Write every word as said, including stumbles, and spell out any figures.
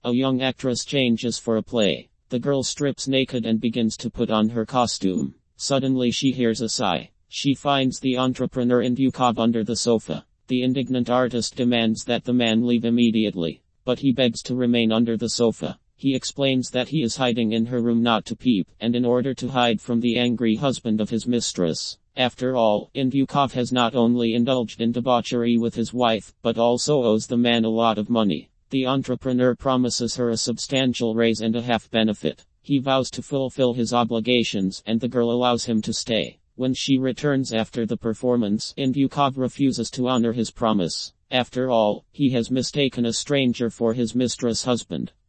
A young actress changes for a play. The girl strips naked and begins to put on her costume. Suddenly she hears a sigh. She finds the entrepreneur Indyukov under the sofa. The indignant artist demands that the man leave immediately, but he begs to remain under the sofa. He explains that he is hiding in her room not to peep, and in order to hide from the angry husband of his mistress. After all, Indyukov has not only indulged in debauchery with his wife, but also owes the man a lot of money. The entrepreneur promises her a substantial raise and a half benefit. He vows to fulfill his obligations, and the girl allows him to stay. When she returns after the performance, Indyukov refuses to honor his promise. After all, he has mistaken a stranger for his mistress' husband.